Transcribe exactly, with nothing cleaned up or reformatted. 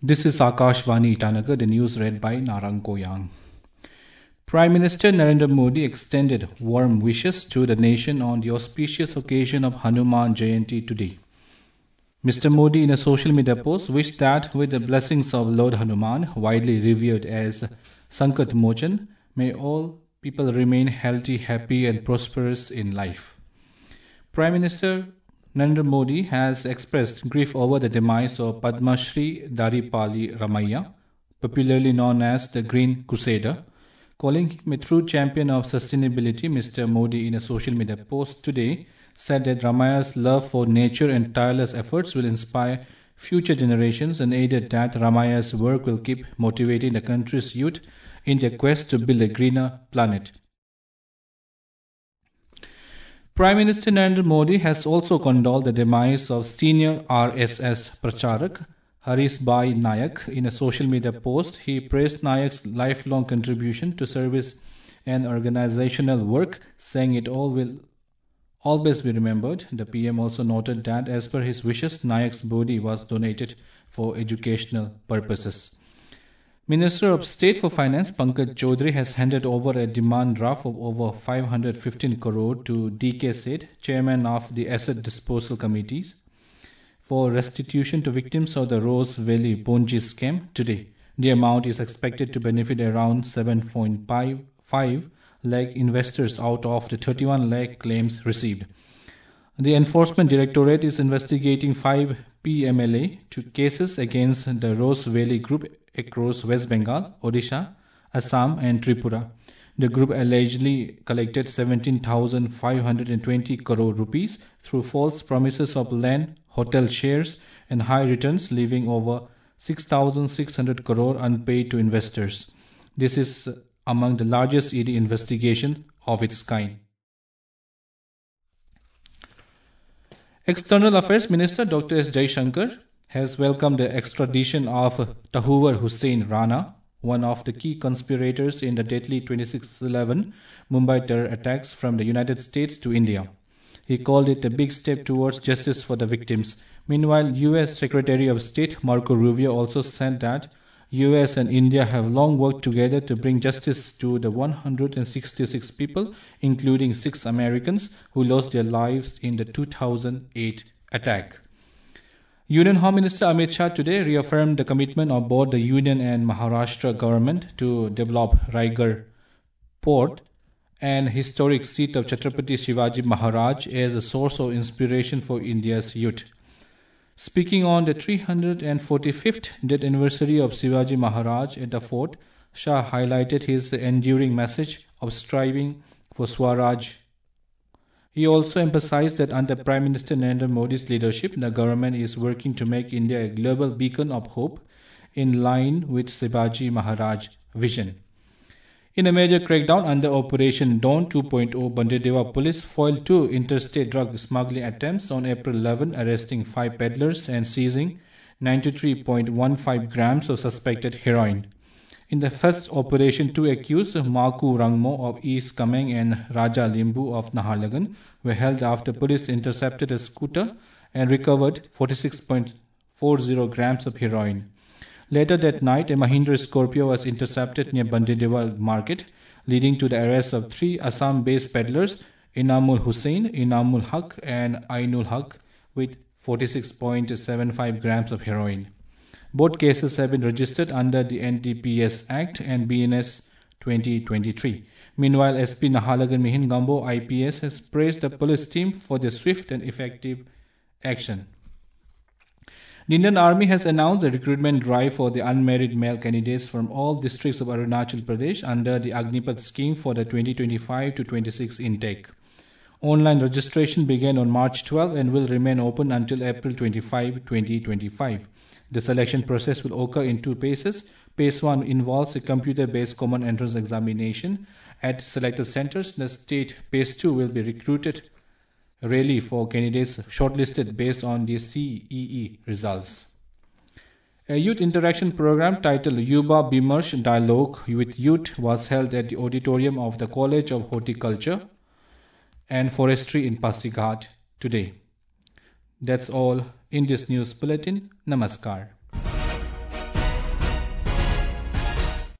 This is Akashvani Itanagar, the news read by Narang Koyang. Prime Minister Narendra Modi extended warm wishes to the nation on the auspicious occasion of Hanuman Jayanti today. Mister Modi, in a social media post, wished that with the blessings of Lord Hanuman, widely revered as Sankat Mochan, may all people remain healthy, happy and prosperous in life. Prime Minister Narendra Modi has expressed grief over the demise of Padma Shri Daripali Ramaiah, popularly known as the Green Crusader. Calling him a true champion of sustainability, Mister Modi, in a social media post today, said that Ramaiah's love for nature and tireless efforts will inspire future generations and added that Ramaiah's work will keep motivating the country's youth in their quest to build a greener planet. Prime Minister Narendra Modi has also condoled the demise of senior R S S Pracharak Haris Bhai Nayak. In a social media post, he praised Nayak's lifelong contribution to service and organizational work, saying it all will always be remembered. The P M also noted that as per his wishes, Nayak's body was donated for educational purposes. Minister of State for Finance Pankaj Chaudhary has handed over a demand draft of over five hundred fifteen crore to D K Seth, chairman of the Asset Disposal Committees, for restitution to victims of the Rose Valley Ponzi scam today. The amount is expected to benefit around seven point five lakh investors out of the thirty-one lakh claims received. The Enforcement Directorate is investigating five P M L A cases against the Rose Valley Group across West Bengal, Odisha, Assam and Tripura. The group allegedly collected seventeen thousand five hundred twenty crore rupees through false promises of land, hotel shares and high returns, leaving over six thousand six hundred crore unpaid to investors. This is among the largest E D investigation of its kind. External Affairs Minister Doctor S Jaishankar has welcomed the extradition of Tahouwar Hussain Rana, one of the key conspirators in the deadly twenty-six eleven Mumbai terror attacks, from the United States to India. He called it a big step towards justice for the victims. Meanwhile, U S Secretary of State Marco Rubio also said that U S and India have long worked together to bring justice to the one hundred sixty-six people, including six Americans, who lost their lives in the two thousand eight attack. Union Home Minister Amit Shah today reaffirmed the commitment of both the Union and Maharashtra government to develop Raigarh Port, an historic seat of Chhatrapati Shivaji Maharaj, as a source of inspiration for India's youth. Speaking on the three hundred forty-fifth death anniversary of Shivaji Maharaj at the fort, Shah highlighted his enduring message of striving for Swaraj. He also emphasized that under Prime Minister Narendra Modi's leadership, the government is working to make India a global beacon of hope in line with Shivaji Maharaj's vision. In a major crackdown under Operation Dawn two point oh, Bandedewa police foiled two interstate drug smuggling attempts on April eleventh, arresting five peddlers and seizing ninety-three point one five grams of suspected heroin. In the first operation, two accused, Maku Rangmo of East Kameng and Raja Limbu of Naharlagun, were held after police intercepted a scooter and recovered forty-six point four zero grams of heroin. Later that night, a Mahindra Scorpio was intercepted near Bandedewa market, leading to the arrest of three Assam-based peddlers, Inamul Hussain, Inamul Haq and Ainul Haq, with forty-six point seven five grams of heroin. Both cases have been registered under the N D P S Act and B N S twenty twenty-three. Meanwhile, S P Naharlagun Mihin Gambo I P S has praised the police team for their swift and effective action. The Indian Army has announced a recruitment drive for the unmarried male candidates from all districts of Arunachal Pradesh under the Agnipath scheme for the twenty twenty-five to twenty-six intake. Online registration began on March twelfth and will remain open until April twenty-fifth, twenty twenty-five. The selection process will occur in two phases. Phase one involves a computer-based common entrance examination at selected centers. The state phase two will be recruited really for candidates shortlisted based on the C E E results. A youth interaction program titled Yuba Bimarsh Dialogue with Youth was held at the auditorium of the College of Horticulture and Forestry in Pasighat today. That's all in this news bulletin. Namaskar.